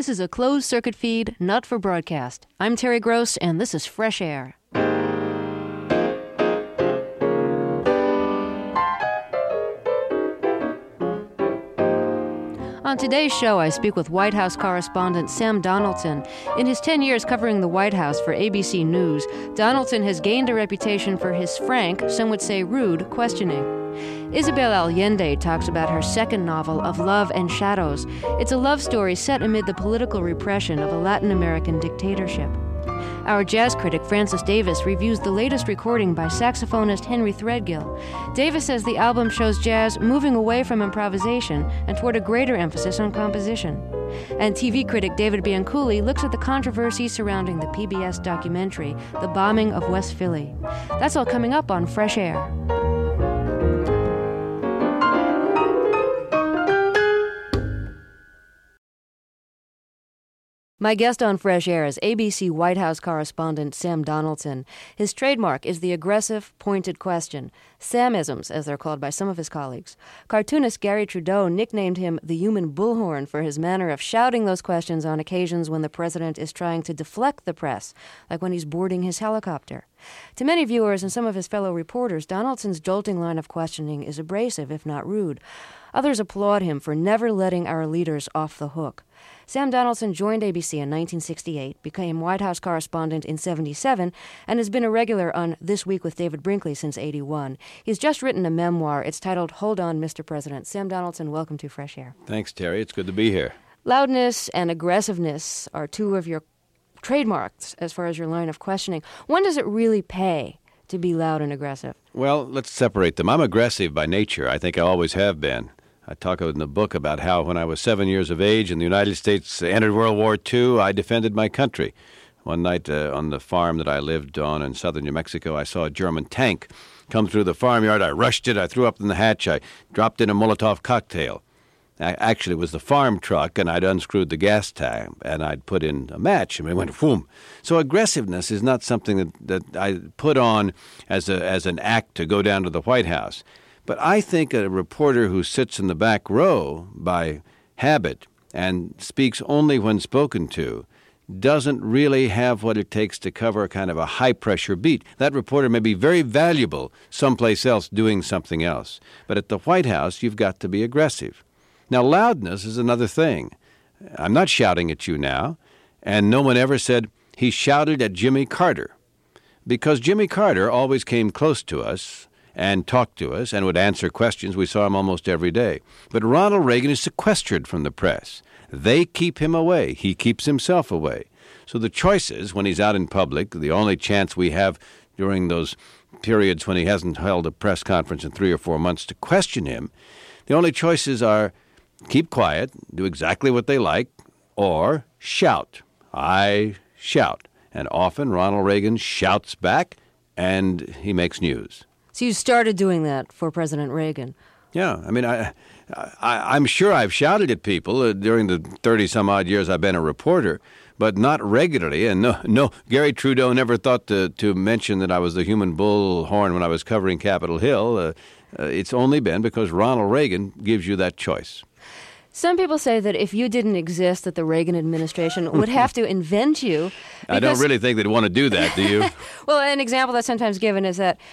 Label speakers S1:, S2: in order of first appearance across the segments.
S1: This is a closed-circuit feed, not for broadcast. I'm Terry Gross, and this is Fresh Air. On today's show, I speak with White House correspondent Sam Donaldson. In his 10 years covering the White House for ABC News, Donaldson has gained a reputation for his frank, some would say rude, questioning. Isabel Allende talks about her second novel, Of Love and Shadows. It's a love story set amid the political repression of a Latin American dictatorship. Our jazz critic Francis Davis reviews the latest recording by saxophonist Henry Threadgill. Davis says the album shows jazz moving away from improvisation and toward a greater emphasis on composition. And TV critic David Bianculli looks at the controversy surrounding the PBS documentary, The Bombing of West Philly. That's all coming up on Fresh Air. My guest on Fresh Air is ABC White House correspondent Sam Donaldson. His trademark is the aggressive, pointed question, Samisms, as they're called by some of his colleagues. Cartoonist Gary Trudeau nicknamed him the human bullhorn for his manner of shouting those questions on occasions when the president is trying to deflect the press, like when he's boarding his helicopter. To many viewers and some of his fellow reporters, Donaldson's jolting line of questioning is abrasive, if not rude. Others applaud him for never letting our leaders off the hook. Sam Donaldson joined ABC in 1968, became White House correspondent in 1977, and has been a regular on This Week with David Brinkley since 1981. He's just written a memoir. It's titled Hold On, Mr. President. Sam Donaldson, welcome to Fresh Air.
S2: Thanks, Terry. It's good to be here.
S1: Loudness and aggressiveness are two of your trademarks as far as your line of questioning. When does it really pay to be loud and aggressive?
S2: Well, let's separate them. I'm aggressive by nature. I think I always have been. I talk in the book about how when I was 7 years of age and the United States entered World War II, I defended my country. One night on the farm that I lived on in southern New Mexico, I saw a German tank come through the farmyard. I rushed it. I threw up in the hatch. I dropped in a Molotov cocktail. Actually, it was the farm truck, and I'd unscrewed the gas tank, and I'd put in a match, and it went whoom. So aggressiveness is not something that I put on as an act to go down to the White House. But I think a reporter who sits in the back row by habit and speaks only when spoken to doesn't really have what it takes to cover a kind of a high-pressure beat. That reporter may be very valuable someplace else doing something else. But at the White House, you've got to be aggressive. Now, loudness is another thing. I'm not shouting at you now, and no one ever said he shouted at Jimmy Carter, because Jimmy Carter always came close to us and talked to us and would answer questions. We saw him almost every day. But Ronald Reagan is sequestered from the press. They keep him away. He keeps himself away. So the choices when he's out in public, the only chance we have during those periods when he hasn't held a press conference in 3 or 4 months to question him, the only choices are keep quiet, do exactly what they like, or shout. I shout. And often Ronald Reagan shouts back, and he makes news.
S1: So you started doing that for President Reagan.
S2: Yeah, I mean, I'm sure I've shouted at people during the 30-some-odd years I've been a reporter, but not regularly. And no, Gary Trudeau never thought to mention that I was the human bullhorn when I was covering Capitol Hill. It's only been because Ronald Reagan gives you that choice.
S1: Some people say that if you didn't exist, that the Reagan administration would have to invent you.
S2: I don't really think they'd want to do that, do you?
S1: Well, an example that's sometimes given is that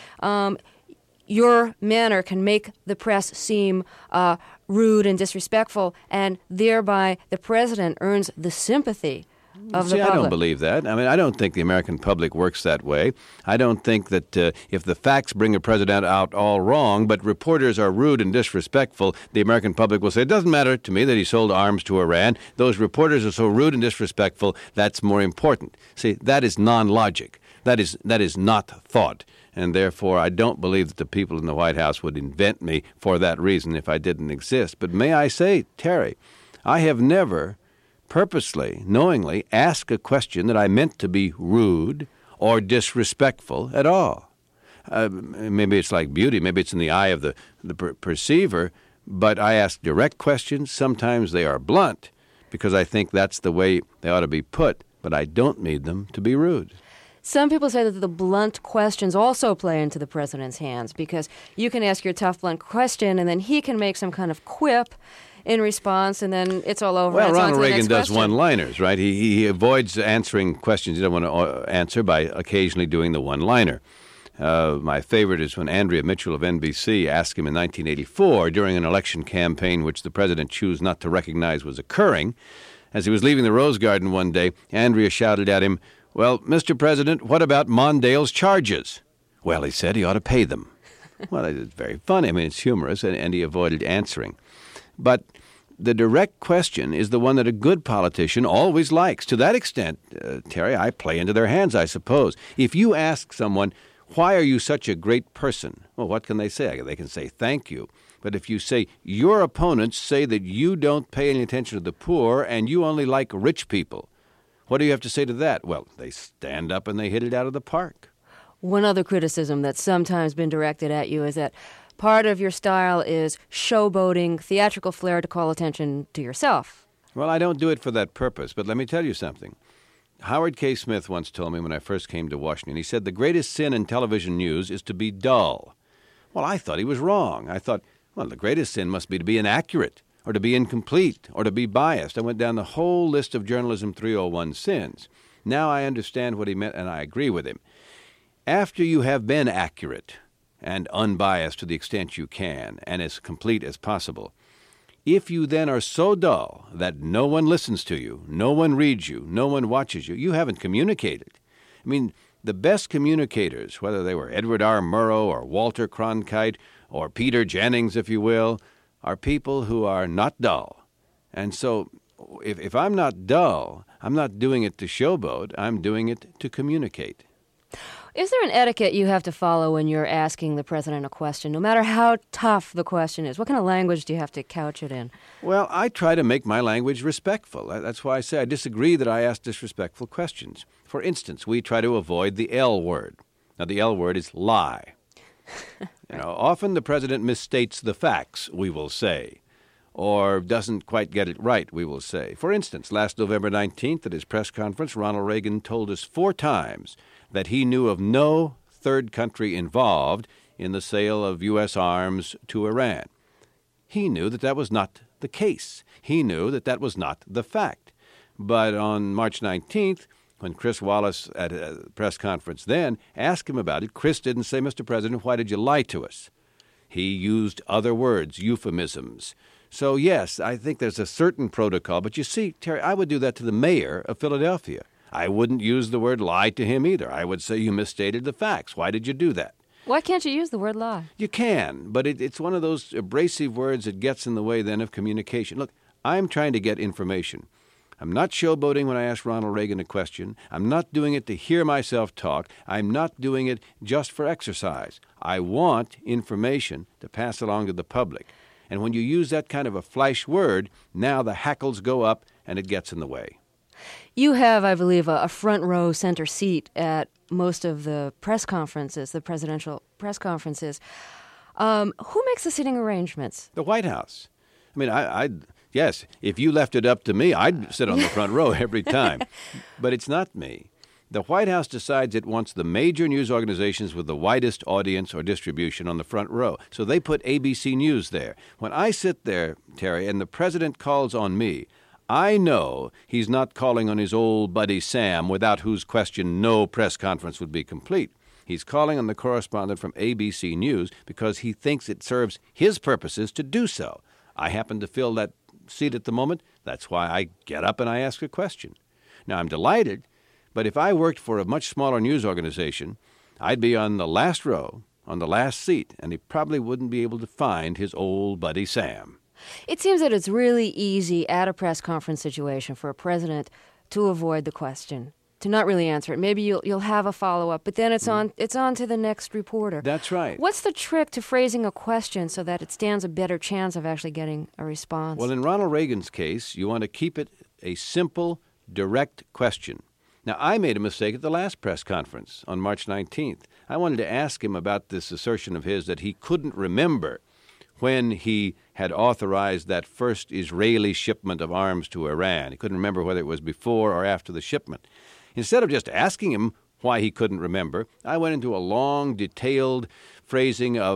S1: your manner can make the press seem rude and disrespectful, and thereby the president earns the sympathy of the public.
S2: I don't believe that. I mean, I don't think the American public works that way. I don't think that if the facts bring a president out all wrong, but reporters are rude and disrespectful, the American public will say, it doesn't matter to me that he sold arms to Iran. Those reporters are so rude and disrespectful, that's more important. See, that is non-logic. That is not thought. And therefore, I don't believe that the people in the White House would invent me for that reason if I didn't exist. But may I say, Terry, I have never purposely, knowingly asked a question that I meant to be rude or disrespectful at all. Maybe it's like beauty. Maybe it's in the eye of the perceiver. But I ask direct questions. Sometimes they are blunt because I think that's the way they ought to be put. But I don't need them to be rude.
S1: Some people say that the blunt questions also play into the president's hands because you can ask your tough, blunt question and then he can make some kind of quip in response, and then it's all over.
S2: Well,
S1: It's on
S2: Ronald
S1: to the
S2: Reagan
S1: next
S2: does
S1: question.
S2: one-liners, right? He avoids answering questions he doesn't want to answer by occasionally doing the one-liner. My favorite is when Andrea Mitchell of NBC asked him in 1984 during an election campaign which the president chose not to recognize was occurring. As he was leaving the Rose Garden one day, Andrea shouted at him, "Well, Mr. President, what about Mondale's charges?" "Well," he said, "he ought to pay them." Well, it's very funny. I mean, it's humorous, and he avoided answering. But the direct question is the one that a good politician always likes. To that extent, Terry, I play into their hands, I suppose. If you ask someone, "Why are you such a great person?" Well, what can they say? They can say, "Thank you." But if you say, "Your opponents say that you don't pay any attention to the poor and you only like rich people," what do you have to say to that? Well, they stand up and they hit it out of the park.
S1: One other criticism that's sometimes been directed at you is that part of your style is showboating, theatrical flair to call attention to yourself.
S2: Well, I don't do it for that purpose, but let me tell you something. Howard K. Smith once told me when I first came to Washington, he said the greatest sin in television news is to be dull. Well, I thought he was wrong. I thought, well, the greatest sin must be to be inaccurate, or to be incomplete, or to be biased. I went down the whole list of Journalism 301 sins. Now I understand what he meant, and I agree with him. After you have been accurate and unbiased to the extent you can, and as complete as possible, if you then are so dull that no one listens to you, no one reads you, no one watches you, you haven't communicated. I mean, the best communicators, whether they were Edward R. Murrow or Walter Cronkite or Peter Jennings, if you will, are people who are not dull. And so if I'm not dull, I'm not doing it to showboat, I'm doing it to communicate.
S1: Is there an etiquette you have to follow when you're asking the president a question, no matter how tough the question is? What kind of language do you have to couch it in?
S2: Well, I try to make my language respectful. That's why I say I disagree that I ask disrespectful questions. For instance, we try to avoid the L word. Now, the L word is lie. Often the president misstates the facts, we will say, or doesn't quite get it right, we will say. For instance, last November 19th at his press conference, Ronald Reagan told us 4 times that he knew of no third country involved in the sale of U.S. arms to Iran. He knew that that was not the case. He knew that that was not the fact. But on March 19th, when Chris Wallace at a press conference then asked him about it, Chris didn't say, "Mr. President, why did you lie to us?" He used other words, euphemisms. So, yes, I think there's a certain protocol. But you see, Terry, I would do that to the mayor of Philadelphia. I wouldn't use the word lie to him either. I would say, "You misstated the facts. Why did you do that?"
S1: Why can't you use the word lie?
S2: You can, but it's one of those abrasive words that gets in the way then of communication. Look, I'm trying to get information. I'm not showboating when I ask Ronald Reagan a question. I'm not doing it to hear myself talk. I'm not doing it just for exercise. I want information to pass along to the public. And when you use that kind of a flash word, now the hackles go up and it gets in the way.
S1: You have, I believe, a front row center seat at most of the press conferences, the presidential press conferences. Who makes the seating arrangements?
S2: The White House. I mean, yes, if you left it up to me, I'd sit on the front row every time. But it's not me. The White House decides it wants the major news organizations with the widest audience or distribution on the front row. So they put ABC News there. When I sit there, Terry, and the president calls on me, I know he's not calling on his old buddy Sam, without whose question no press conference would be complete. He's calling on the correspondent from ABC News because he thinks it serves his purposes to do so. I happen to fill that seat at the moment. That's why I get up and I ask a question. Now, I'm delighted, but if I worked for a much smaller news organization, I'd be on the last row, on the last seat, and he probably wouldn't be able to find his old buddy Sam.
S1: It seems that it's really easy at a press conference situation for a president to avoid the question, to not really answer it. Maybe you'll have a follow-up, but then it's on to the next reporter.
S2: That's right.
S1: What's the trick to phrasing a question so that it stands a better chance of actually getting a response?
S2: Well, in Ronald Reagan's case, you want to keep it a simple, direct question. Now, I made a mistake at the last press conference on March 19th. I wanted to ask him about this assertion of his that he couldn't remember when he had authorized that first Israeli shipment of arms to Iran. He couldn't remember whether it was before or after the shipment. Instead of just asking him why he couldn't remember, I went into a long, detailed phrasing of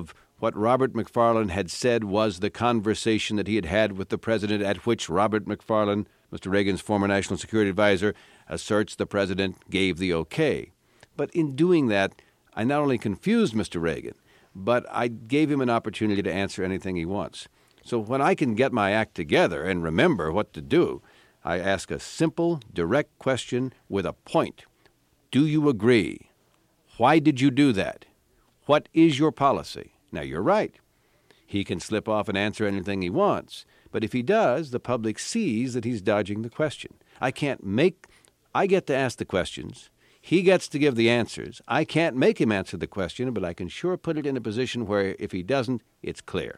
S2: what Robert McFarlane had said was the conversation that he had had with the president, at which Robert McFarlane, Mr. Reagan's former national security advisor, asserts the president gave the okay. But in doing that, I not only confused Mr. Reagan, but I gave him an opportunity to answer anything he wants. So when I can get my act together and remember what to do, I ask a simple, direct question with a point. Do you agree? Why did you do that? What is your policy? Now, you're right. He can slip off and answer anything he wants. But if he does, the public sees that he's dodging the question. I get to ask the questions. He gets to give the answers. I can't make him answer the question, but I can sure put it in a position where if he doesn't, it's clear.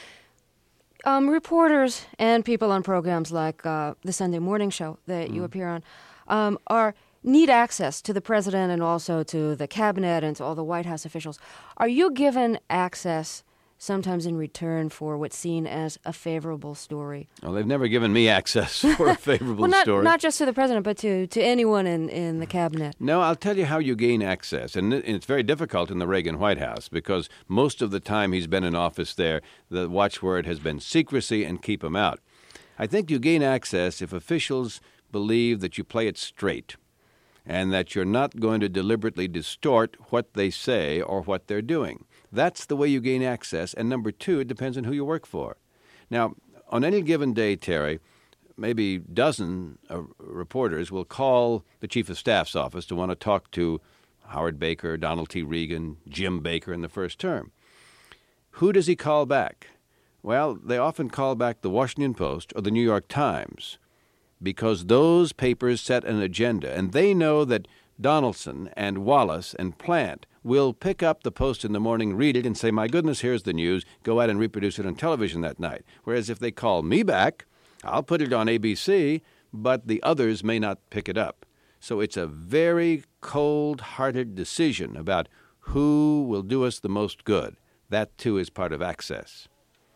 S1: Reporters and people on programs like the Sunday Morning Show that you appear on need access to the president and also to the cabinet and to all the White House officials. Are you given access sometimes in return for what's seen as a favorable story?
S2: Well, they've never given me access for a favorable story.
S1: Not just to the president, but to anyone in the cabinet.
S2: No, I'll tell you how you gain access. And it's very difficult in the Reagan White House because most of the time he's been in office there, the watchword has been secrecy and keep him out. I think you gain access if officials believe that you play it straight and that you're not going to deliberately distort what they say or what they're doing. That's the way you gain access. And number two, it depends on who you work for. Now, on any given day, Terry, maybe a dozen reporters will call the Chief of Staff's office to want to talk to Howard Baker, Donald T. Regan, Jim Baker in the first term. Who does he call back? Well, they often call back the Washington Post or the New York Times because those papers set an agenda, and they know that Donaldson and Wallace and Plant will pick up the Post in the morning, read it, and say, my goodness, here's the news, go out and reproduce it on television that night. Whereas if they call me back, I'll put it on ABC, but the others may not pick it up. So it's a very cold-hearted decision about who will do us the most good. That, too, is part of access.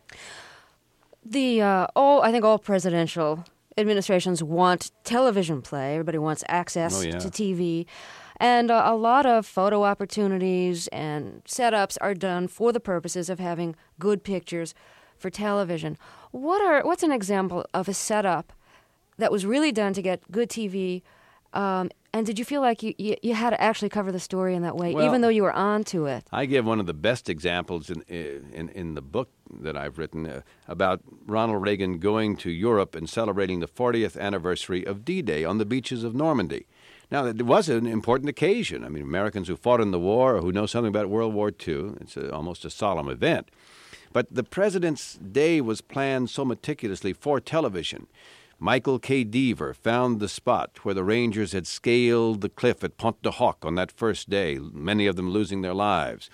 S1: I think all presidential administrations want television play. Everybody wants access to TV. And a lot of photo opportunities and setups are done for the purposes of having good pictures for television. What's an example of a setup that was really done to get good TV? And did you feel like you had to actually cover the story in that way, even though you were on to it?
S2: I give one of the best examples in the book that I've written about Ronald Reagan going to Europe and celebrating the 40th anniversary of D-Day on the beaches of Normandy. Now, it was an important occasion. I mean, Americans who fought in the war or who know something about World War II, it's almost a solemn event. But the president's day was planned so meticulously for television. Michael K. Deaver found the spot where the Rangers had scaled the cliff at Pont de Hoc on that first day, many of them losing their lives.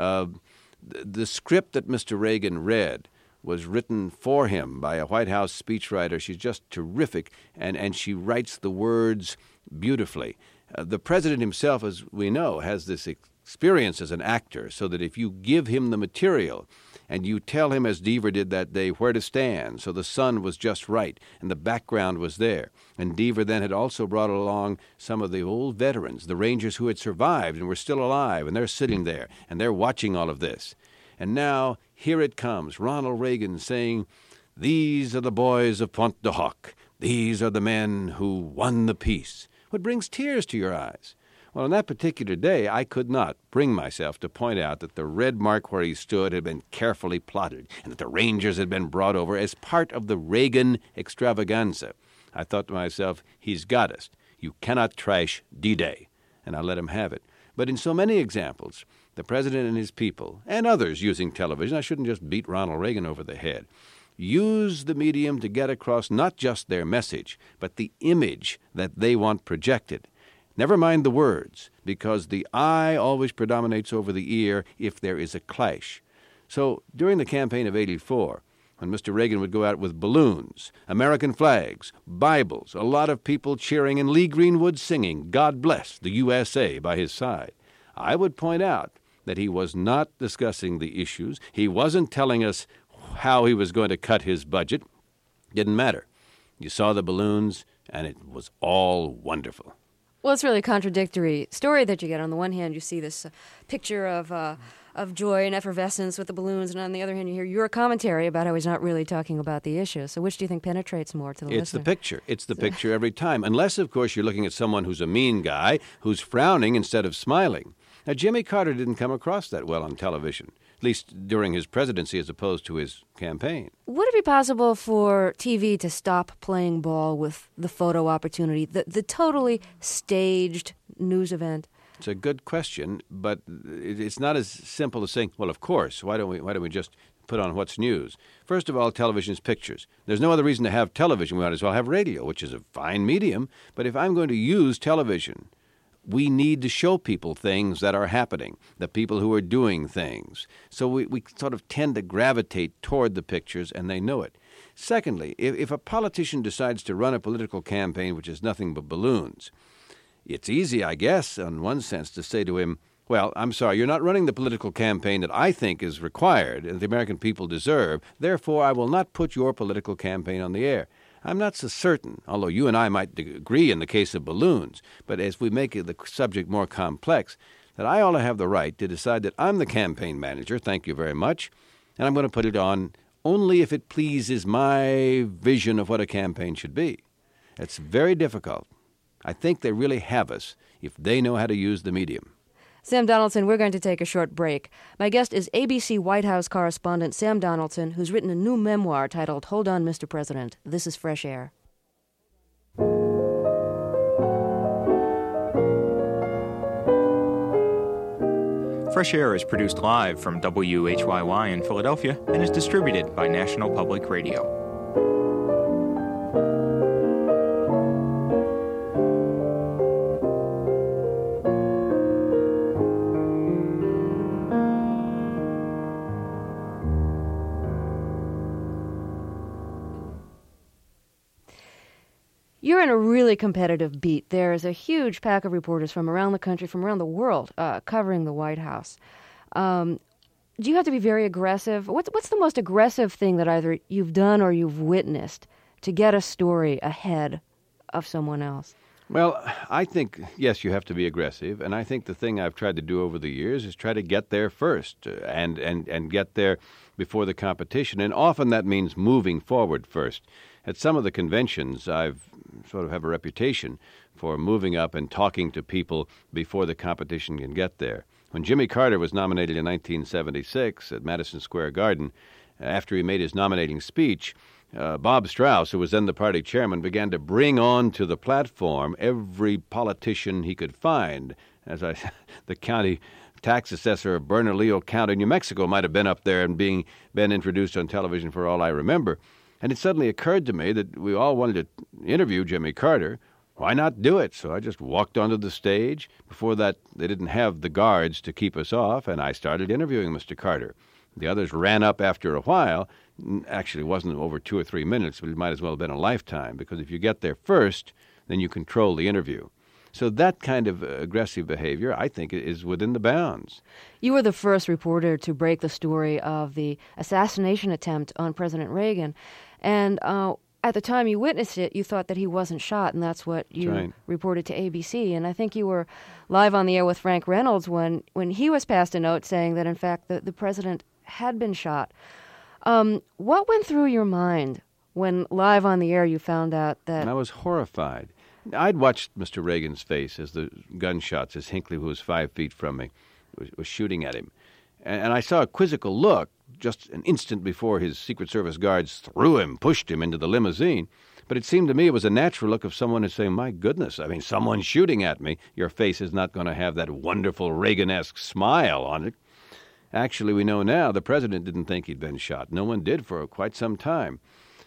S2: The script that Mr. Reagan read was written for him by a White House speechwriter. She's just terrific, and she writes the words beautifully. The president himself, as we know, has this experience as an actor, so that if you give him the material and you tell him, as Deaver did that day, where to stand, so the sun was just right and the background was there. And Deaver then had also brought along some of the old veterans, the Rangers who had survived and were still alive, and they're sitting there and they're watching all of this. And now, here it comes, Ronald Reagan saying, "These are the boys of Pont de Hoc. These are the men who won the peace." What brings tears to your eyes? Well, on that particular day, I could not bring myself to point out that the red mark where he stood had been carefully plotted and that the Rangers had been brought over as part of the Reagan extravaganza. I thought to myself, he's got us. You cannot trash D-Day. And I let him have it. But in so many examples, the president and his people, and others using television, I shouldn't just beat Ronald Reagan over the head, use the medium to get across not just their message, but the image that they want projected. Never mind the words, because the eye always predominates over the ear if there is a clash. So during the campaign of '84, when Mr. Reagan would go out with balloons, American flags, Bibles, a lot of people cheering, and Lee Greenwood singing "God Bless the USA" by his side, I would point out that he was not discussing the issues. He wasn't telling us how he was going to cut his budget. Didn't matter. You saw the balloons, and it was all wonderful.
S1: Well, it's really a contradictory story that you get. On the one hand, you see this picture of of joy and effervescence with the balloons, and on the other hand, you hear your commentary about how he's not really talking about the issue. So which do you think penetrates more to the listener?
S2: It's the picture. It's the picture every time. Unless, of course, you're looking at someone who's a mean guy, who's frowning instead of smiling. Now, Jimmy Carter didn't come across that well on television, at least during his presidency as opposed to his campaign.
S1: Would it be possible for TV to stop playing ball with the photo opportunity, the totally staged news event?
S2: It's a good question, but it's not as simple as saying, well, of course, why don't we just put on what's news? First of all, television is pictures. There's no other reason to have television. We might as well have radio, which is a fine medium. But if I'm going to use television, we need to show people things that are happening, the people who are doing things. So we sort of tend to gravitate toward the pictures, and they know it. Secondly, if a politician decides to run a political campaign which is nothing but balloons, it's easy, I guess, in one sense, to say to him, well, I'm sorry, you're not running the political campaign that I think is required and the American people deserve. Therefore, I will not put your political campaign on the air. I'm not so certain, although you and I might agree in the case of balloons, but as we make the subject more complex, that I ought to have the right to decide that I'm the campaign manager, thank you very much, and I'm going to put it on only if it pleases my vision of what a campaign should be. It's very difficult. I think they really have us if they know how to use the medium.
S1: Sam Donaldson, we're going to take a short break. My guest is ABC White House correspondent Sam Donaldson, who's written a new memoir titled Hold On, Mr. President. This is Fresh Air.
S3: Fresh Air is produced live from WHYY in Philadelphia and is distributed by National Public Radio.
S1: You're in a really competitive beat. There is a huge pack of reporters from around the country, from around the world, covering the White House. Do you have to be very aggressive? What's the most aggressive thing that either you've done or you've witnessed to get a story ahead of someone else?
S2: Well, I think, yes, you have to be aggressive, and I think the thing I've tried to do over the years is try to get there first and get there before the competition, and often that means moving forward first. At some of the conventions, I've sort of have a reputation for moving up and talking to people before the competition can get there. When Jimmy Carter was nominated in 1976 at Madison Square Garden, after he made his nominating speech, Bob Strauss, who was then the party chairman, began to bring on to the platform every politician he could find. The county tax assessor of Bernalillo County, New Mexico, might have been up there and been introduced on television for all I remember. And it suddenly occurred to me that we all wanted to interview Jimmy Carter. Why not do it? So I just walked onto the stage. Before that, they didn't have the guards to keep us off, and I started interviewing Mr. Carter. The others ran up after a while. Actually, it wasn't over 2 or 3 minutes, but it might as well have been a lifetime, because if you get there first, then you control the interview. So that kind of aggressive behavior, I think, is within the bounds.
S1: You were the first reporter to break the story of the assassination attempt on President Reagan. And at the time you witnessed it, you thought that he wasn't shot, and that's what you reported to ABC. And I think you were live on the air with Frank Reynolds when he was passed a note saying that, in fact, the president had been shot. What went through your mind when live on the air you found out that...
S2: I was horrified. I'd watched Mr. Reagan's face as the gunshots, as Hinckley, who was 5 feet from me, was shooting at him. And I saw a quizzical look just an instant before his Secret Service guards pushed him into the limousine. But it seemed to me it was a natural look of someone who's saying, my goodness, someone's shooting at me. Your face is not going to have that wonderful Reagan-esque smile on it. Actually, we know now the president didn't think he'd been shot. No one did for quite some time.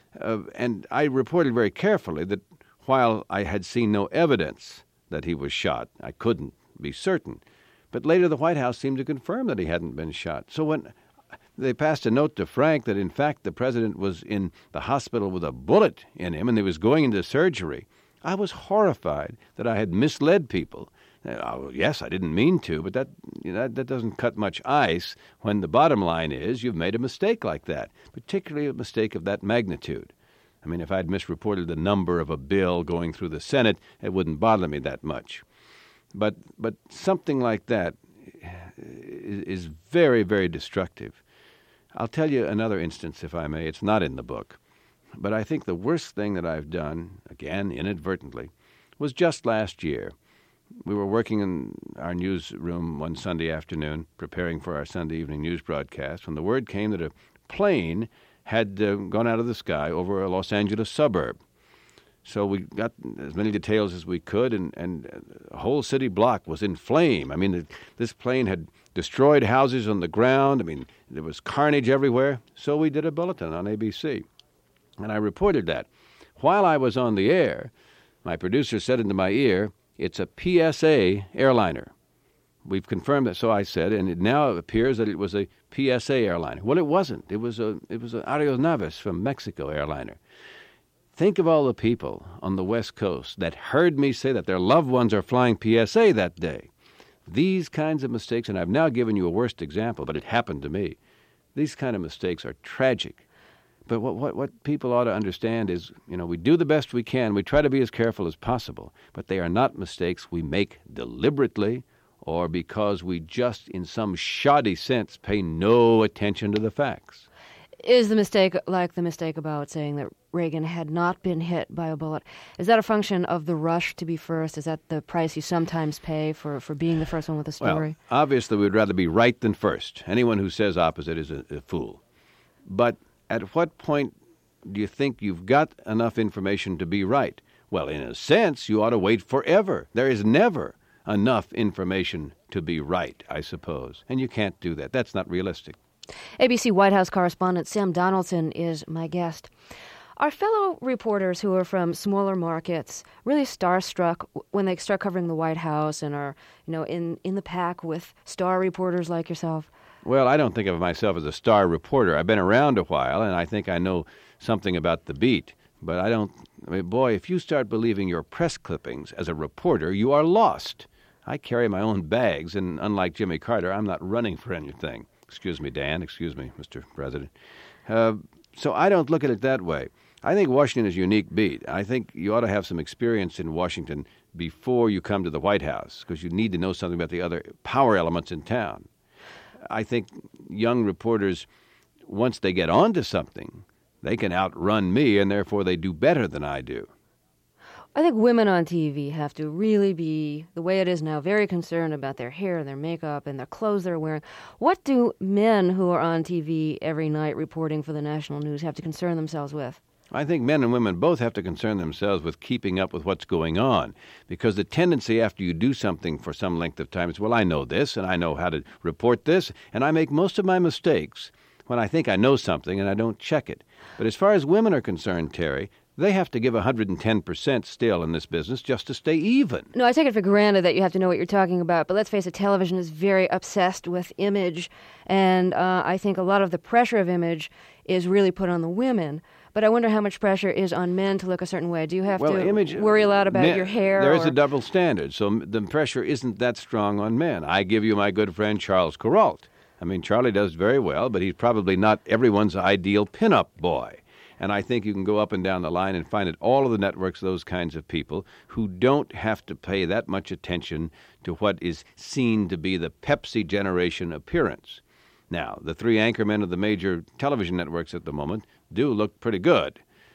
S2: And I reported very carefully that while I had seen no evidence that he was shot, I couldn't be certain. But later the White House seemed to confirm that he hadn't been shot. So when they passed a note to Frank that, in fact, the president was in the hospital with a bullet in him and he was going into surgery, I was horrified that I had misled people. Yes, I didn't mean to, but that doesn't cut much ice when the bottom line is you've made a mistake like that, particularly a mistake of that magnitude. If I'd misreported the number of a bill going through the Senate, it wouldn't bother me that much. But something like that is very, very destructive. I'll tell you another instance, if I may. It's not in the book. But I think the worst thing that I've done, again, inadvertently, was just last year. We were working in our newsroom one Sunday afternoon, preparing for our Sunday evening news broadcast, when the word came that a plane had gone out of the sky over a Los Angeles suburb. So we got as many details as we could, and a whole city block was in flame. I mean, this plane had destroyed houses on the ground. I mean, there was carnage everywhere. So we did a bulletin on ABC, and I reported that. While I was on the air, my producer said into my ear, "It's a PSA airliner." We've confirmed that, so I said, and it now appears that it was a PSA airliner. Well, it wasn't. It was an Aeronaves from Mexico airliner. Think of all the people on the West Coast that heard me say that their loved ones are flying PSA that day. These kinds of mistakes, and I've now given you a worst example, but it happened to me. These kind of mistakes are tragic. But what people ought to understand is, we do the best we can. We try to be as careful as possible, but they are not mistakes we make deliberately or because we just, in some shoddy sense, pay no attention to the facts.
S1: Is the mistake like the mistake about saying that Reagan had not been hit by a bullet? Is that a function of the rush to be first? Is that the price you sometimes pay for being the first one with a story?
S2: Well, obviously we'd rather be right than first. Anyone who says opposite is a fool. But at what point do you think you've got enough information to be right? Well, in a sense, you ought to wait forever. There is never enough information to be right, I suppose. And you can't do that. That's not realistic.
S1: ABC White House correspondent Sam Donaldson is my guest. Are fellow reporters who are from smaller markets really starstruck when they start covering the White House and are, in the pack with star reporters like yourself?
S2: Well, I don't think of myself as a star reporter. I've been around a while, and I think I know something about the beat. But boy, if you start believing your press clippings as a reporter, you are lost. I carry my own bags, and unlike Jimmy Carter, I'm not running for anything. Excuse me, Dan. Excuse me, Mr. President. So I don't look at it that way. I think Washington is a unique beat. I think you ought to have some experience in Washington before you come to the White House, because you need to know something about the other power elements in town. I think young reporters, once they get onto something, they can outrun me, and therefore they do better than I do.
S1: I think women on TV have to really be, the way it is now, very concerned about their hair and their makeup and their clothes they're wearing. What do men who are on TV every night reporting for the national news have to concern themselves with?
S2: I think men and women both have to concern themselves with keeping up with what's going on, because the tendency after you do something for some length of time is, well, I know this, and I know how to report this, and I make most of my mistakes when I think I know something and I don't check it. But as far as women are concerned, Terry, they have to give 110% still in this business just to stay even.
S1: No, I take it for granted that you have to know what you're talking about, but let's face it, television is very obsessed with image, and I think a lot of the pressure of image is really put on the women. But I wonder how much pressure is on men to look a certain way. Do you have to worry a lot about your hair?
S2: There is a double standard, so the pressure isn't that strong on men. I give you my good friend Charles Kuralt. I mean, Charlie does very well, but he's probably not everyone's ideal pinup boy. And I think you can go up and down the line and find at all of the networks those kinds of people who don't have to pay that much attention to what is seen to be the Pepsi generation appearance. Now, the three anchormen of the major television networks at the moment do look pretty good.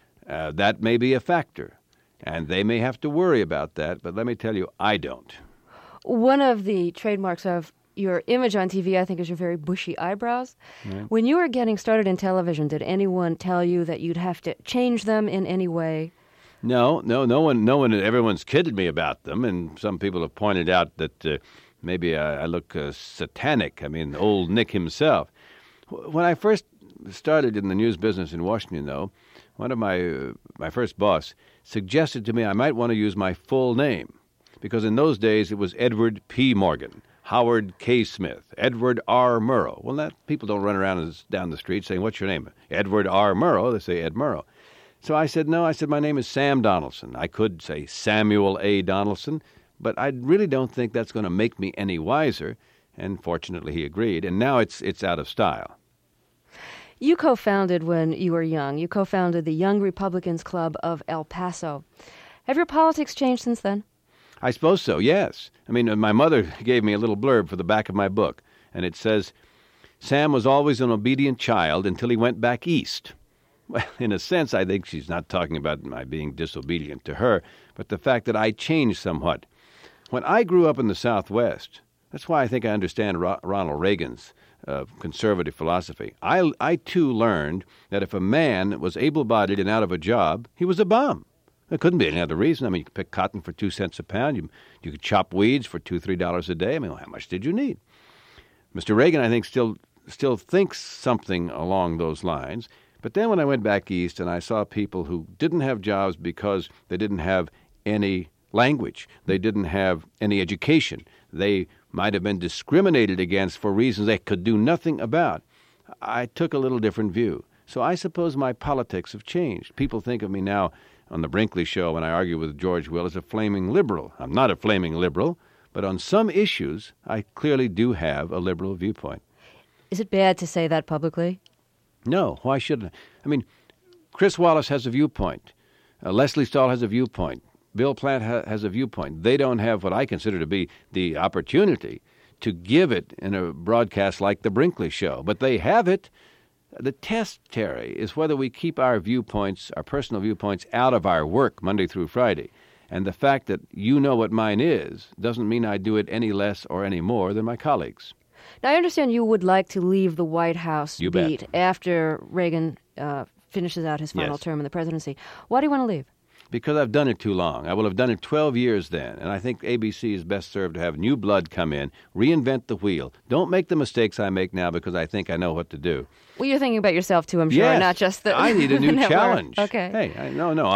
S2: That may be a factor, and they may have to worry about that, but let me tell you, I don't.
S1: One of the trademarks of your image on TV, I think, is your very bushy eyebrows. Yeah. When you were getting started in television, did anyone tell you that you'd have to change them in any way?
S2: No one. Everyone's kidded me about them, and some people have pointed out that maybe I look satanic. I mean, old Nick himself. When I first started in the news business in Washington, though, one of my first boss suggested to me I might want to use my full name, because in those days it was Edward P. Morgan, Howard K. Smith, Edward R. Murrow. Well, people don't run around down the street saying, "What's your name?" Edward R. Murrow. They say Ed Murrow. So I said, no. I said, my name is Sam Donaldson. I could say Samuel A. Donaldson, but I really don't think that's going to make me any wiser. And fortunately, he agreed. And now it's out of style.
S1: You co-founded when you were young. You co-founded the Young Republicans Club of El Paso. Have your politics changed since then?
S2: I suppose so, yes. I mean, my mother gave me a little blurb for the back of my book. and it says, Sam was always an obedient child until he went back east. Well, in a sense, I think she's not talking about my being disobedient to her, but the fact that I changed somewhat. When I grew up in the Southwest, that's why I think I understand Ronald Reagan's conservative philosophy. I too learned that if a man was able-bodied and out of a job, he was a bum. There couldn't be any other reason. I mean, you could pick cotton for 2 cents a pound. You could chop weeds for $2, $3 a day. I mean, how much did you need? Mr. Reagan, I think, still thinks something along those lines. But then when I went back east and I saw people who didn't have jobs because they didn't have any language, they didn't have any education, they might have been discriminated against for reasons they could do nothing about, I took a little different view. So I suppose my politics have changed. People think of me now on the Brinkley Show when I argue with George Will as a flaming liberal. I'm not a flaming liberal, but on some issues I clearly do have a liberal viewpoint.
S1: Is it bad to say that publicly?
S2: No, why shouldn't I? I mean, Chris Wallace has a viewpoint. Leslie Stahl has a viewpoint. Bill Platt has a viewpoint. They don't have what I consider to be the opportunity to give it in a broadcast like the Brinkley Show. But they have it. The test, Terry, is whether we keep our viewpoints, our personal viewpoints, out of our work Monday through Friday. And the fact that you know what mine is doesn't mean I do it any less or any more than my colleagues.
S1: Now, I understand you would like to leave the White House beat after Reagan finishes out his final term in the presidency. Why do you want to leave?
S2: Because I've done it too long. I will have done it 12 years then, and I think ABC is best served to have new blood come in, reinvent the wheel. Don't make the mistakes I make now because I think I know what to do.
S1: Well, you're thinking about yourself too, I'm sure,
S2: yes,
S1: not just the
S2: I need a new challenge.
S1: Okay.
S2: Hey,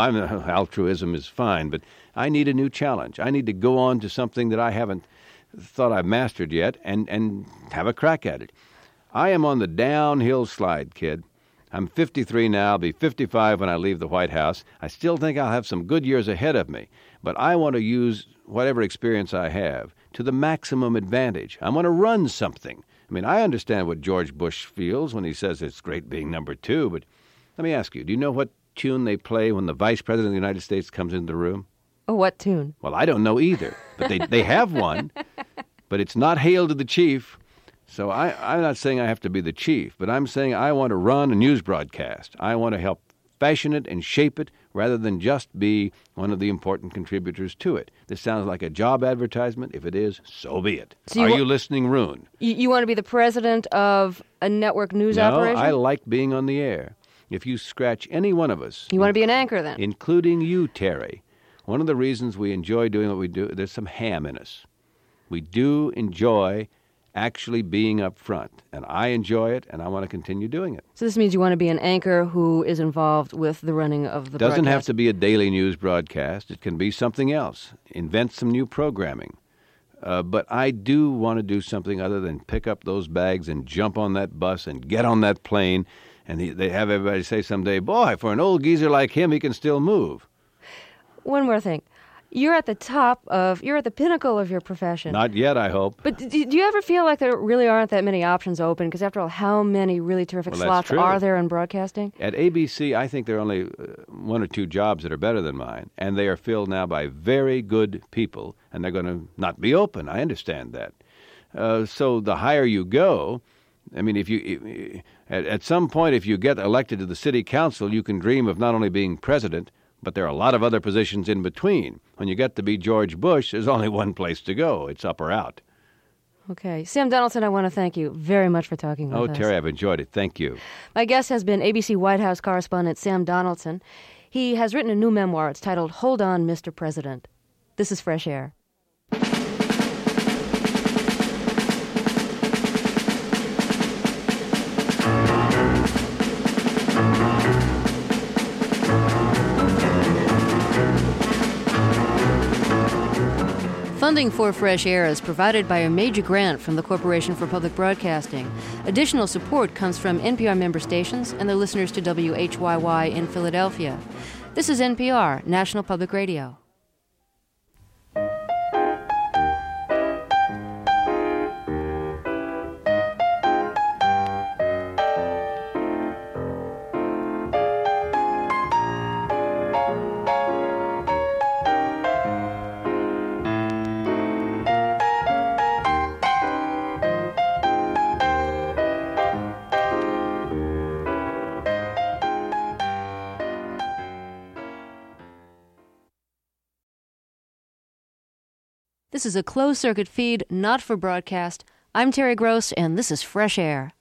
S2: altruism is fine, but I need a new challenge. I need to go on to something that I haven't thought I've mastered yet and have a crack at it. I am on the downhill slide, kid. I'm 53 now. I'll be 55 when I leave the White House. I still think I'll have some good years ahead of me, but I want to use whatever experience I have to the maximum advantage. I want to run something. I mean, I understand what George Bush feels when he says it's great being number two, but let me ask you, do you know what tune they play when the Vice President of the United States comes into the room?
S1: Oh, what tune?
S2: Well, I don't know either, but they have one, but it's not Hail to the Chief. So I'm not saying I have to be the chief, but I'm saying I want to run a news broadcast. I want to help fashion it and shape it rather than just be one of the important contributors to it. This sounds like a job advertisement. If it is, so be it. So Are you listening, Roon?
S1: You want to be the president of a network news operation?
S2: No, I like being on the air. If you scratch any one of us...
S1: You want to be an anchor, then?
S2: Including you, Terry. One of the reasons we enjoy doing what we do, there's some ham in us. We do enjoy actually being up front, and I enjoy it, and I want to continue doing it.
S1: So this means you want to be an anchor who is involved with the running of the broadcast?
S2: Doesn't have to be a daily news broadcast. It can be something else. Invent some new programming. But I do want to do something other than pick up those bags and jump on that bus and get on that plane, and they have everybody say someday, boy, for an old geezer like him, he can still move.
S1: One more thing. You're at the pinnacle of your profession.
S2: Not yet, I hope.
S1: But do you ever feel like there really aren't that many options open? Because after all, how many really terrific slots are there in broadcasting?
S2: At ABC, I think there are only one or two jobs that are better than mine, and they are filled now by very good people, and they're going to not be open. I understand that. So the higher you go, I mean, at some point, if you get elected to the city council, you can dream of not only being president, but there are a lot of other positions in between. When you get to be George Bush, there's only one place to go. It's up or out.
S1: Okay. Sam Donaldson, I want to thank you very much for talking with us.
S2: Oh, Terry, I've enjoyed it. Thank you.
S1: My guest has been ABC White House correspondent Sam Donaldson. He has written a new memoir. It's titled Hold On, Mr. President. This is Fresh Air. Funding for Fresh Air is provided by a major grant from the Corporation for Public Broadcasting. Additional support comes from NPR member stations and the listeners to WHYY in Philadelphia. This is NPR, National Public Radio. This is a closed-circuit feed, not for broadcast. I'm Terry Gross, and this is Fresh Air.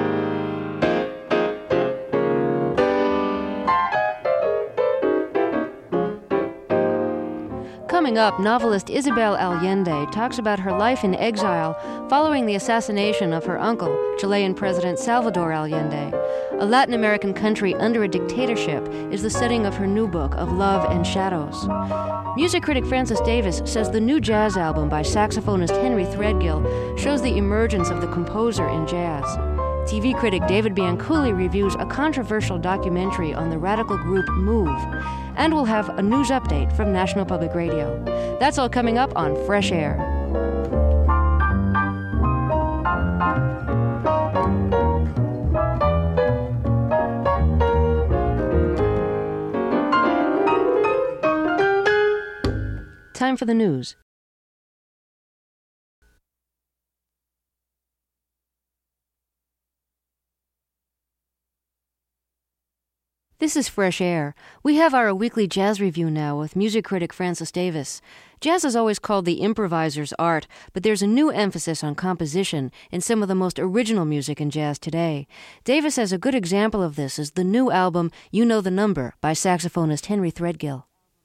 S1: Coming up, novelist Isabel Allende talks about her life in exile following the assassination of her uncle, Chilean President Salvador Allende. A Latin American country under a dictatorship is the setting of her new book of Love and Shadows. Music critic Francis Davis says the new jazz album by saxophonist Henry Threadgill shows the emergence of the composer in jazz. TV critic David Bianculli reviews a controversial documentary on the radical group Move. And we'll have a news update from National Public Radio. That's all coming up on Fresh Air. Time for the news. This is Fresh Air. We have our weekly jazz review now with music critic Francis Davis. Jazz is always called the improviser's art, but there's a new emphasis on composition in some of the most original music in jazz today. Davis says a good example of this is the new album You Know the Number by saxophonist Henry Threadgill.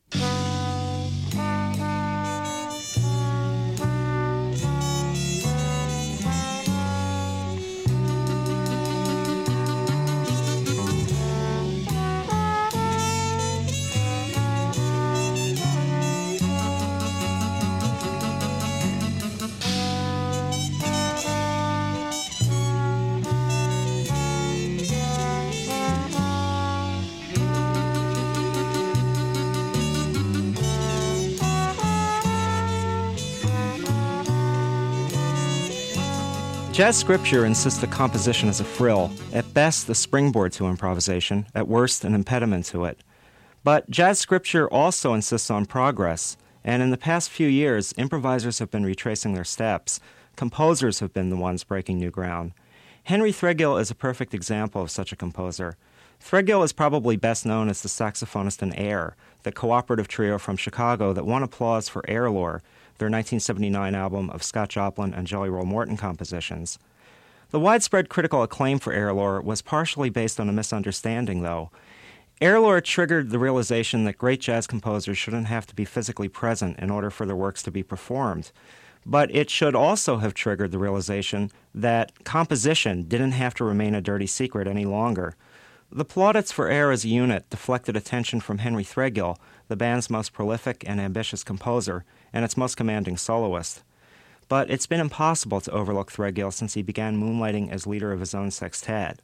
S4: Jazz scripture insists that composition is a frill, at best a springboard to improvisation, at worst an impediment to it. But jazz scripture also insists on progress, and in the past few years, improvisers have been retracing their steps. Composers have been the ones breaking new ground. Henry Threadgill is a perfect example of such a composer. Threadgill is probably best known as the saxophonist in Air, the cooperative trio from Chicago that won applause for Airlore, their 1979 album of Scott Joplin and Jelly Roll Morton compositions. The widespread critical acclaim for Airlore was partially based on a misunderstanding, though. Airlore triggered the realization that great jazz composers shouldn't have to be physically present in order for their works to be performed. But it should also have triggered the realization that composition didn't have to remain a dirty secret any longer. The plaudits for Air as a unit deflected attention from Henry Threadgill, the band's most prolific and ambitious composer, and its most commanding soloist. But it's been impossible to overlook Threadgill since he began moonlighting as leader of his own sextet.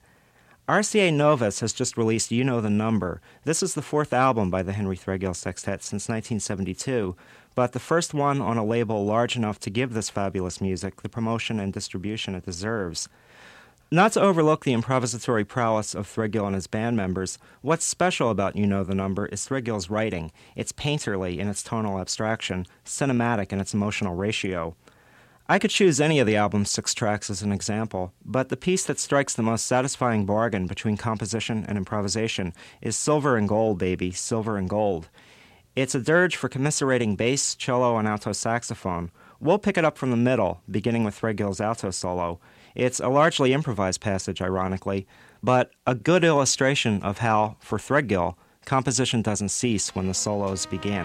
S4: RCA Novus has just released You Know the Number. This is the fourth album by the Henry Threadgill Sextet since 1972, but the first one on a label large enough to give this fabulous music the promotion and distribution it deserves. Not to overlook the improvisatory prowess of Threadgill and his band members, what's special about You Know the Number is Threadgill's writing. It's painterly in its tonal abstraction, cinematic in its emotional ratio. I could choose any of the album's 6 tracks as an example, but the piece that strikes the most satisfying bargain between composition and improvisation is Silver and Gold, Baby, Silver and Gold. It's a dirge for commiserating bass, cello, and alto saxophone. We'll pick it up from the middle, beginning with Threadgill's alto solo. It's a largely improvised passage, ironically, but a good illustration of how, for Threadgill, composition doesn't cease when the solos begin.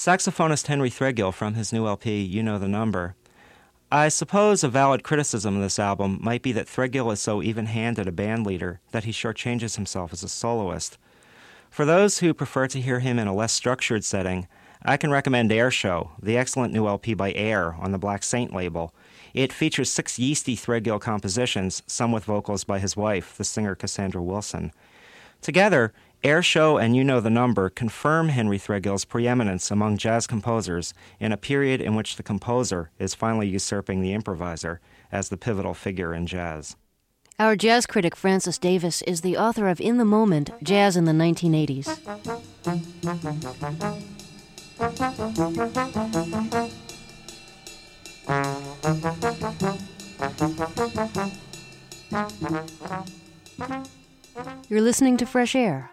S4: Saxophonist Henry Threadgill from his new LP, You Know the Number. I suppose a valid criticism of this album might be that Threadgill is so even-handed a bandleader that he shortchanges himself as a soloist. For those who prefer to hear him in a less structured setting, I can recommend Air Show, the excellent new LP by Air on the Black Saint label. It features 6 yeasty Threadgill compositions, some with vocals by his wife, the singer Cassandra Wilson. Together, Air Show and You Know the Number confirm Henry Threadgill's preeminence among jazz composers in a period in which the composer is finally usurping the improviser as the pivotal figure in jazz.
S1: Our jazz critic Francis Davis is the author of In the Moment, Jazz in the 1980s. You're listening to Fresh Air.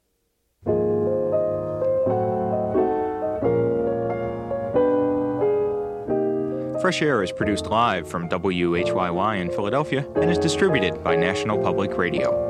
S3: Fresh Air is produced live from WHYY in Philadelphia and is distributed by National Public Radio.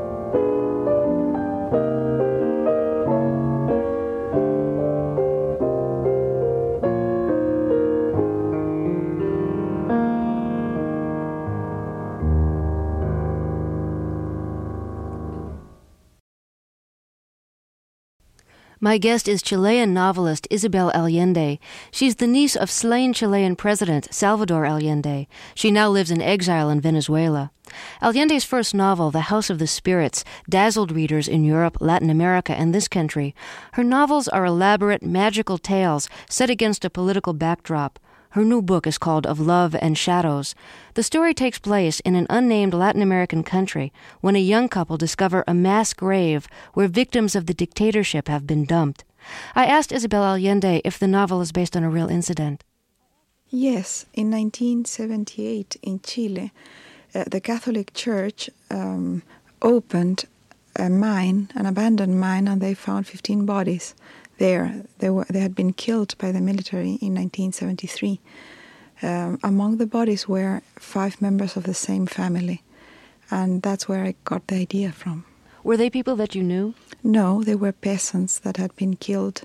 S1: My guest is Chilean novelist Isabel Allende. She's the niece of slain Chilean President Salvador Allende. She now lives in exile in Venezuela. Allende's first novel, The House of the Spirits, dazzled readers in Europe, Latin America, and this country. Her novels are elaborate, magical tales set against a political backdrop. Her new book is called Of Love and Shadows. The story takes place in an unnamed Latin American country when a young couple discover a mass grave where victims of the dictatorship have been dumped. I asked Isabel Allende if the novel is based on a real incident.
S5: Yes, in 1978 in Chile, the Catholic Church opened a mine, an abandoned mine, and they found 15 bodies there. They had been killed by the military in 1973. Among the bodies were 5 members of the same family, and that's where I got the idea from.
S1: Were they people that you knew?
S5: No, they were peasants that had been killed.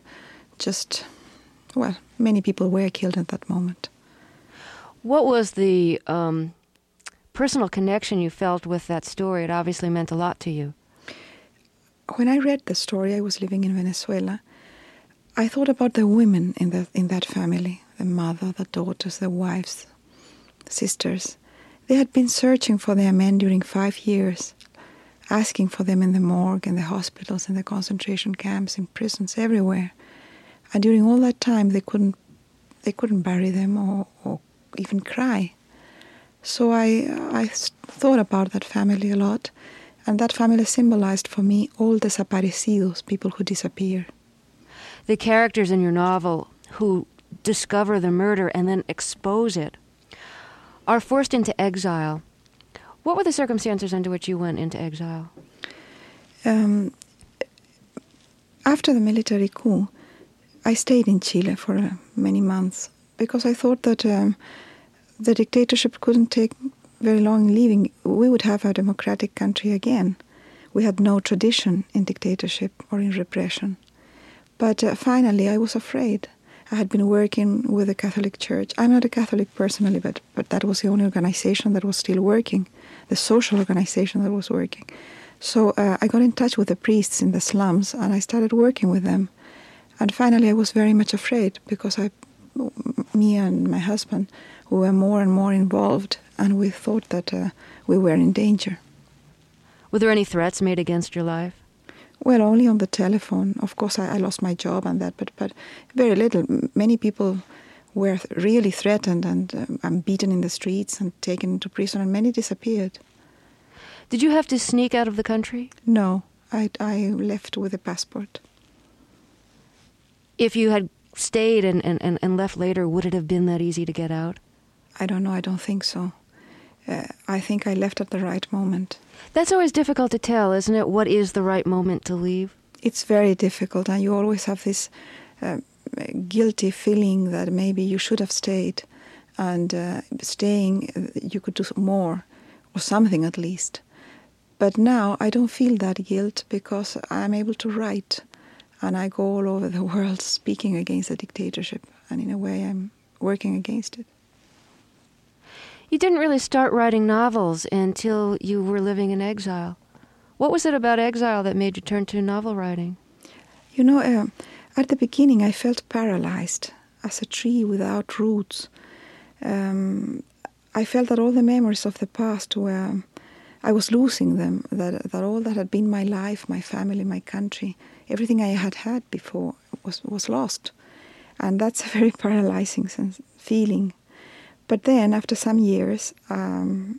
S5: Many people were killed at that moment.
S1: What was the personal connection you felt with that story? It obviously meant a lot to you.
S5: When I read the story, I was living in Venezuela. I thought about the women in that family, the mother, the daughters, the wives, the sisters. They had been searching for their men during 5 years, asking for them in the morgue, in the hospitals, in the concentration camps, in prisons, everywhere. And during all that time, they couldn't bury them or even cry. So I thought about that family a lot, and that family symbolized for me all desaparecidos, people who disappear.
S1: The characters in your novel who discover the murder and then expose it are forced into exile. What were the circumstances under which you went into exile?
S5: After the military coup, I stayed in Chile for many months because I thought that the dictatorship couldn't take very long leaving. We would have a democratic country again. We had no tradition in dictatorship or in repression. But finally, I was afraid. I had been working with the Catholic Church. I'm not a Catholic personally, but that was the only organization that was still working, the social organization that was working. So I got in touch with the priests in the slums, and I started working with them. And finally, I was very much afraid because me and my husband, we were more and more involved, and we thought that we were in danger.
S1: Were there any threats made against your life?
S5: Well, only on the telephone. Of course, I lost my job and that, but very little. Many people were really threatened and beaten in the streets and taken into prison, and many disappeared.
S1: Did you have to sneak out of the country?
S5: No, I left with a passport.
S1: If you had stayed and left later, would it have been that easy to get out?
S5: I don't know. I don't think so. I think I left at the right moment.
S1: That's always difficult to tell, isn't it? What is the right moment to leave?
S5: It's very difficult, and you always have this guilty feeling that maybe you should have stayed, and staying you could do more, or something at least. But now I don't feel that guilt because I'm able to write, And I go all over the world speaking against the dictatorship. And in a way, I'm working against it.
S1: You didn't really start writing novels until you were living in exile. What was it about exile that made you turn to novel writing?
S5: You know, at the beginning, I felt paralyzed as a tree without roots. I felt that all the memories of the past were, I was losing them, that all that had been my life, my family, my country, everything I had had before was lost. And that's a very paralyzing feeling. But then, after some years, when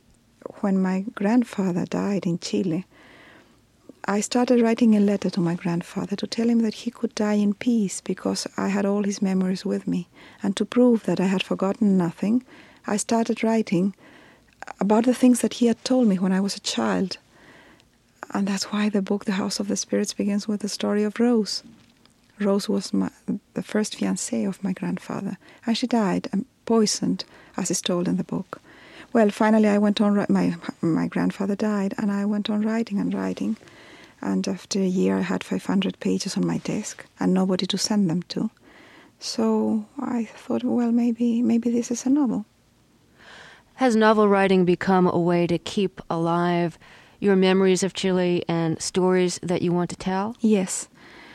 S5: my grandfather died in Chile, I started writing a letter to my grandfather to tell him that he could die in peace because I had all his memories with me. And to prove that I had forgotten nothing, I started writing about the things that he had told me when I was a child. And that's why the book, The House of the Spirits, begins with the story of Rose. Rose was the first fiancée of my grandfather, and she died poisoned, as is told in the book. Well, finally I went on, my grandfather died, and I went on writing and writing. And after a year I had 500 pages on my desk and nobody to send them to. So I thought, well, maybe this is a novel.
S1: Has novel writing become a way to keep alive your memories of Chile and stories that you want to tell?
S5: Yes,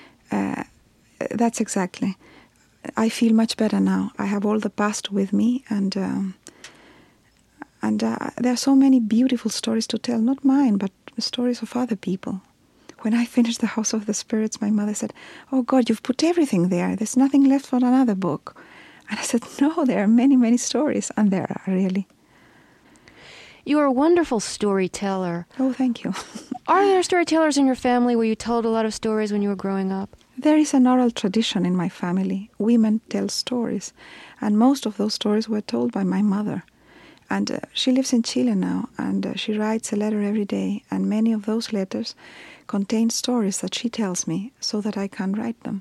S5: that's exactly. I feel much better now. I have all the past with me, and there are so many beautiful stories to tell, not mine, but the stories of other people. When I finished The House of the Spirits, my mother said, "Oh God, you've put everything there. There's nothing left for another book." And I said, "No, there are many, many stories," and there are, really.
S1: You are a wonderful storyteller.
S5: Oh, thank you.
S1: Are there storytellers in your family where you told a lot of stories when you were growing up?
S5: There is an oral tradition in my family. Women tell stories, and most of those stories were told by my mother. And she lives in Chile now, and she writes a letter every day, and many of those letters contain stories that she tells me so that I can write them.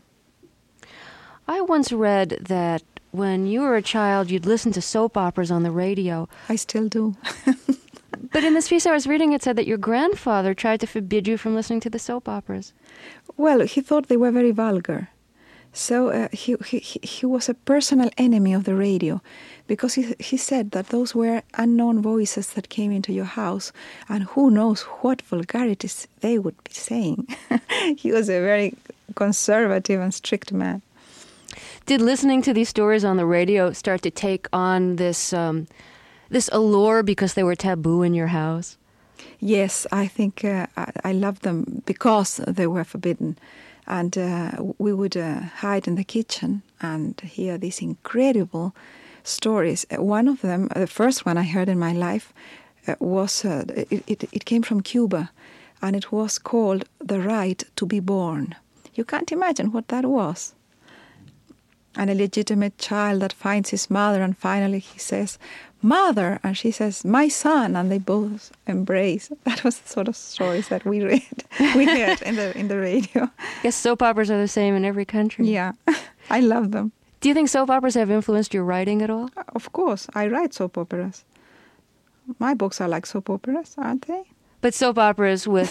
S1: I once read that when you were a child, you'd listen to soap operas on the radio.
S5: I still do.
S1: But in this piece I was reading, it said that your grandfather tried to forbid you from listening to the soap operas.
S5: Well, he thought they were very vulgar. So he was a personal enemy of the radio, because he said that those were unknown voices that came into your house, and who knows what vulgarities they would be saying. He was a very conservative and strict man.
S1: Did listening to these stories on the radio start to take on this allure because they were taboo in your house?
S5: Yes, I think I loved them because they were forbidden. And we would hide in the kitchen and hear these incredible stories. One of them, the first one I heard in my life, was it came from Cuba, and it was called The Right to be Born. You can't imagine what that was. An illegitimate child that finds his mother, and finally he says, "Mother," and she says, "My son," and they both embrace. That was the sort of stories that we heard in the radio.
S1: Yes, soap operas are the same in every country.
S5: Yeah, I love them.
S1: Do you think soap operas have influenced your writing at all?
S5: Of course, I write soap operas. My books are like soap operas, aren't they?
S1: But soap operas with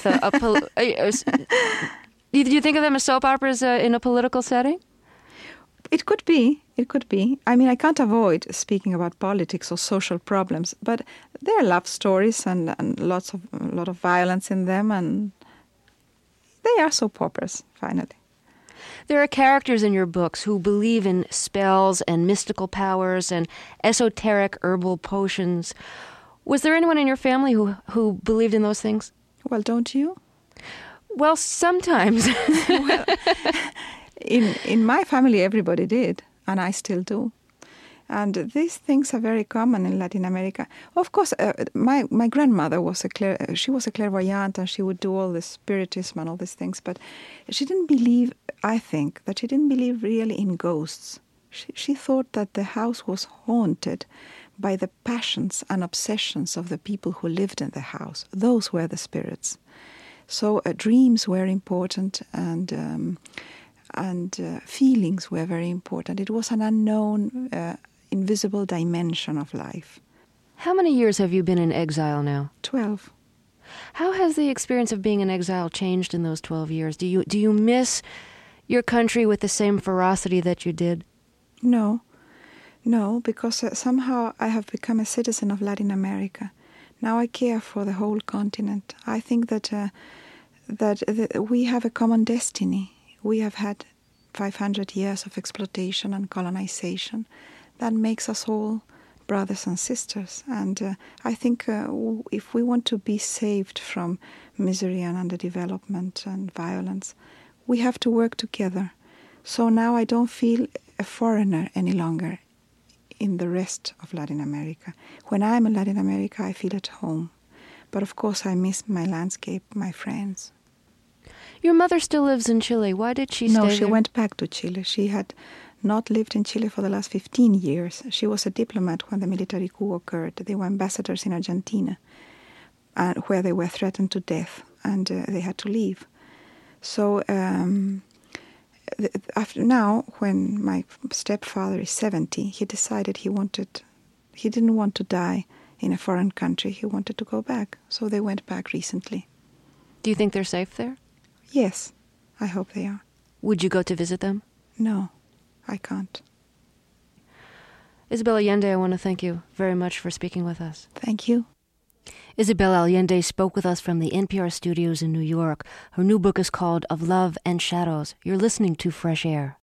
S1: do you think of them as soap operas in a political setting?
S5: It could be. It could be. I mean, I can't avoid speaking about politics or social problems, but there are love stories and a lot of violence in them, and they are soap operas, finally.
S1: There are characters in your books who believe in spells and mystical powers and esoteric herbal potions. Was there anyone in your family who believed in those things?
S5: Well, don't you?
S1: Well, sometimes.
S5: Well, in my family, everybody did, and I still do. And these things are very common in Latin America. Of course, my grandmother was she was a clairvoyante, and she would do all this spiritism and all these things. But she didn't believe, I think, that she didn't believe really in ghosts. She thought that the house was haunted by the passions and obsessions of the people who lived in the house. Those were the spirits. So dreams were important, and feelings were very important. It was an unknown, invisible dimension of life.
S1: How many years have you been in exile now?
S5: 12.
S1: How has the experience of being in exile changed in those 12 years? Do you miss your country with the same ferocity that you did?
S5: No, because somehow I have become a citizen of Latin America. Now I care for the whole continent. I think that we have a common destiny. We have had 500 years of exploitation and colonization. That makes us all brothers and sisters. And I think if we want to be saved from misery and underdevelopment and violence, we have to work together. So now I don't feel a foreigner any longer in the rest of Latin America. When I'm in Latin America, I feel at home. But of course I miss my landscape, my friends.
S1: Your mother still lives in Chile. Why did she stay there?
S5: No, she went back to Chile. She had not lived in Chile for the last 15 years. She was a diplomat when the military coup occurred. They were ambassadors in Argentina, where they were threatened to death, and they had to leave. So after now, when my stepfather is 70, he decided he didn't want to die in a foreign country. He wanted to go back. So they went back recently.
S1: Do you think they're safe there?
S5: Yes, I hope they are.
S1: Would you go to visit them?
S5: No, I can't.
S1: Isabel Allende, I want to thank you very much for speaking with us.
S5: Thank you.
S1: Isabel Allende spoke with us from the NPR studios in New York. Her new book is called Of Love and Shadows. You're listening to Fresh Air.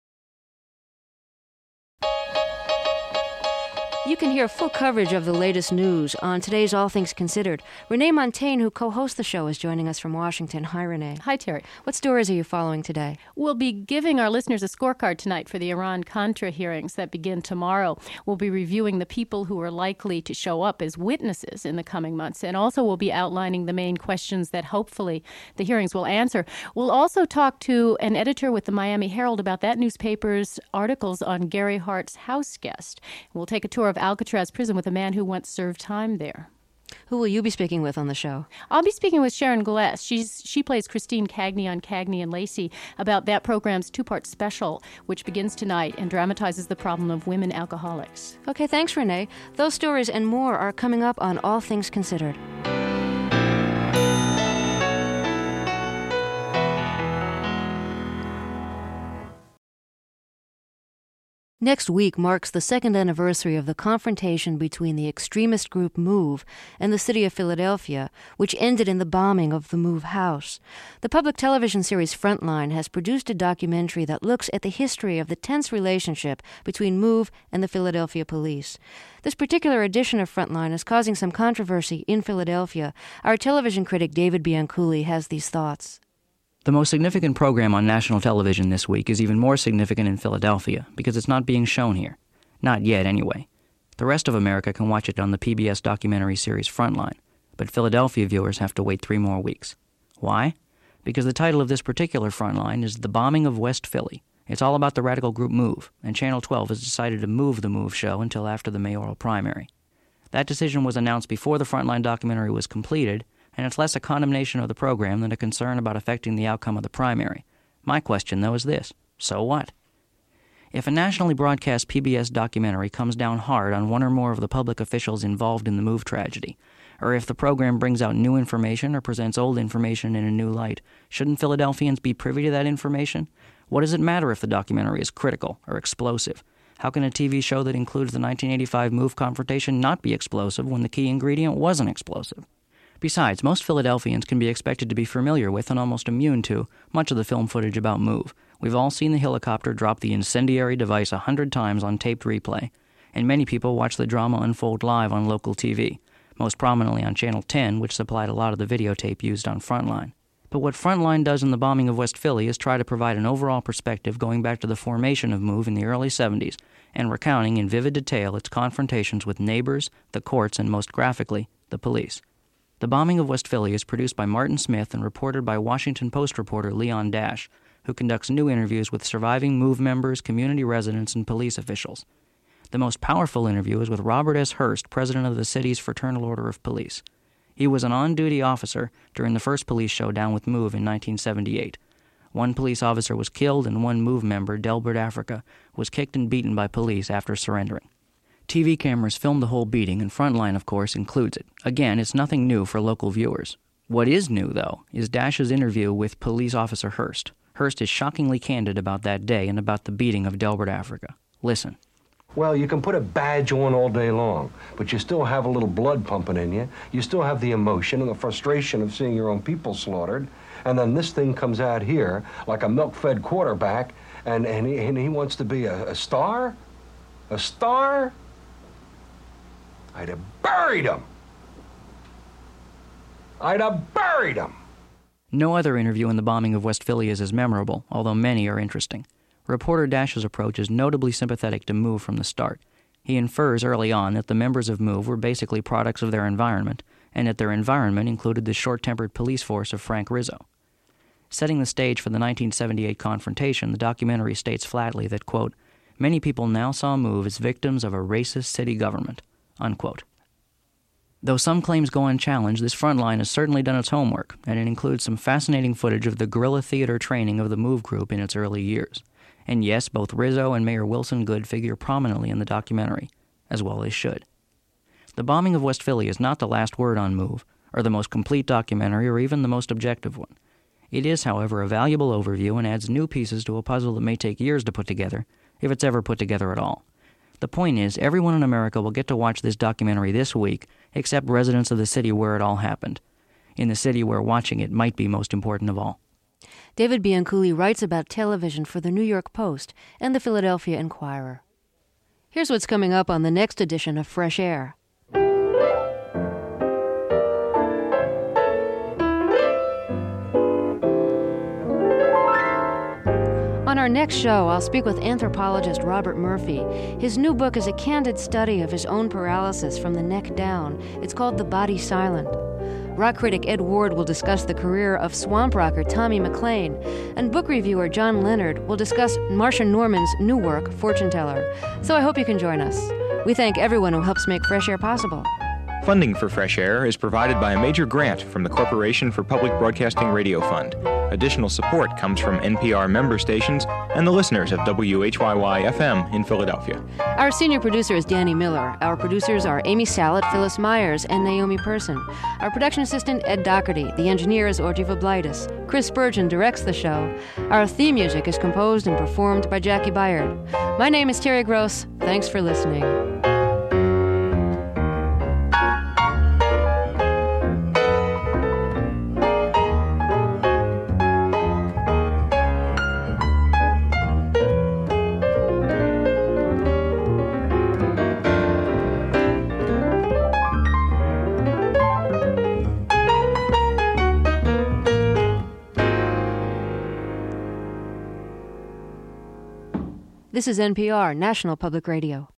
S1: You can hear full coverage of the latest news on today's All Things Considered. Renee Montagne, who co-hosts the show, is joining us from Washington. Hi, Renee.
S6: Hi, Terry.
S1: What stories are you following today?
S6: We'll be giving our listeners a scorecard tonight for the Iran-Contra hearings that begin tomorrow. We'll be reviewing the people who are likely to show up as witnesses in the coming months, and also we'll be outlining the main questions that hopefully the hearings will answer. We'll also talk to an editor with the Miami Herald about that newspaper's articles on Gary Hart's house guest. We'll take a tour of Alcatraz prison with a man who once served time there.
S1: Who will you be speaking with on the show?
S6: I'll be speaking with Sharon Gless. She plays Christine Cagney on Cagney and Lacey about that program's two-part special, which begins tonight and dramatizes the problem of women alcoholics.
S1: Okay, thanks, Renee. Those stories and more are coming up on All Things Considered. Next week marks the second anniversary of the confrontation between the extremist group MOVE and the city of Philadelphia, which ended in the bombing of the MOVE house. The public television series Frontline has produced a documentary that looks at the history of the tense relationship between MOVE and the Philadelphia police. This particular edition of Frontline is causing some controversy in Philadelphia. Our television critic David Bianculli has these thoughts.
S7: The most significant program on national television this week is even more significant in Philadelphia because it's not being shown here. Not yet, anyway. The rest of America can watch it on the PBS documentary series Frontline, but Philadelphia viewers have to wait 3 more weeks. Why? Because the title of this particular Frontline is The Bombing of West Philly. It's all about the radical group MOVE, and Channel 12 has decided to move the MOVE show until after the mayoral primary. That decision was announced before the Frontline documentary was completed, and it's less a condemnation of the program than a concern about affecting the outcome of the primary. My question, though, is this: so what? If a nationally broadcast PBS documentary comes down hard on one or more of the public officials involved in the MOVE tragedy, or if the program brings out new information or presents old information in a new light, shouldn't Philadelphians be privy to that information? What does it matter if the documentary is critical or explosive? How can a TV show that includes the 1985 MOVE confrontation not be explosive when the key ingredient wasn't explosive? Besides, most Philadelphians can be expected to be familiar with and almost immune to much of the film footage about MOVE. We've all seen the helicopter drop the incendiary device 100 times on taped replay, and many people watch the drama unfold live on local TV, most prominently on Channel 10, which supplied a lot of the videotape used on Frontline. But what Frontline does in the bombing of West Philly is try to provide an overall perspective going back to the formation of MOVE in the early 70s, and recounting in vivid detail its confrontations with neighbors, the courts, and most graphically, the police. The Bombing of West Philly is produced by Martin Smith and reported by Washington Post reporter Leon Dash, who conducts new interviews with surviving MOVE members, community residents, and police officials. The most powerful interview is with Robert S. Hurst, president of the city's Fraternal Order of Police. He was an on-duty officer during the first police showdown with MOVE in 1978. One police officer was killed and one MOVE member, Delbert Africa, was kicked and beaten by police after surrendering. TV cameras filmed the whole beating, and Frontline, of course, includes it. Again, it's nothing new for local viewers. What is new, though, is Dash's interview with police officer Hurst. Hearst is shockingly candid about that day and about the beating of Delbert, Africa. Listen.
S8: Well, you can put a badge on all day long, but you still have a little blood pumping in you. You still have the emotion and the frustration of seeing your own people slaughtered. And then this thing comes out here like a milk-fed quarterback, and he wants to be a star? A star? I'd have buried him. I'd have buried him.
S7: No other interview in the bombing of Westphalia is as memorable, although many are interesting. Reporter Dash's approach is notably sympathetic to MOVE from the start. He infers early on that the members of MOVE were basically products of their environment, and that their environment included the short-tempered police force of Frank Rizzo. Setting the stage for the 1978 confrontation, the documentary states flatly that, quote, many people now saw MOVE as victims of a racist city government, unquote. Though some claims go unchallenged, this front line has certainly done its homework, and it includes some fascinating footage of the guerrilla theater training of the MOVE group in its early years. And yes, both Rizzo and Mayor Wilson Goode figure prominently in the documentary, as well they should. The bombing of Westphalia is not the last word on MOVE, or the most complete documentary, or even the most objective one. It is, however, a valuable overview and adds new pieces to a puzzle that may take years to put together, if it's ever put together at all. The point is, everyone in America will get to watch this documentary this week, except residents of the city where it all happened, in the city where watching it might be most important of all.
S1: David Bianculli writes about television for the New York Post and the Philadelphia Inquirer. Here's what's coming up on the next edition of Fresh Air. On our next show, I'll speak with anthropologist Robert Murphy. His new book is a candid study of his own paralysis from the neck down. It's called The Body Silent. Rock critic Ed Ward will discuss the career of swamp rocker Tommy McLean, and book reviewer John Leonard will discuss Marcia Norman's new work, Fortune Teller. So I hope you can join us. We thank everyone who helps make Fresh Air possible.
S3: Funding for Fresh Air is provided by a major grant from the Corporation for Public Broadcasting Radio Fund. Additional support comes from NPR member stations and the listeners of WHYY-FM in Philadelphia.
S1: Our senior producer is Danny Miller. Our producers are Amy Sallet, Phyllis Myers, and Naomi Person. Our production assistant, Ed Doherty. The engineer is Orgy Voblaitis. Chris Spurgeon directs the show. Our theme music is composed and performed by Jackie Byard. My name is Terry Gross. Thanks for listening. This is NPR, National Public Radio.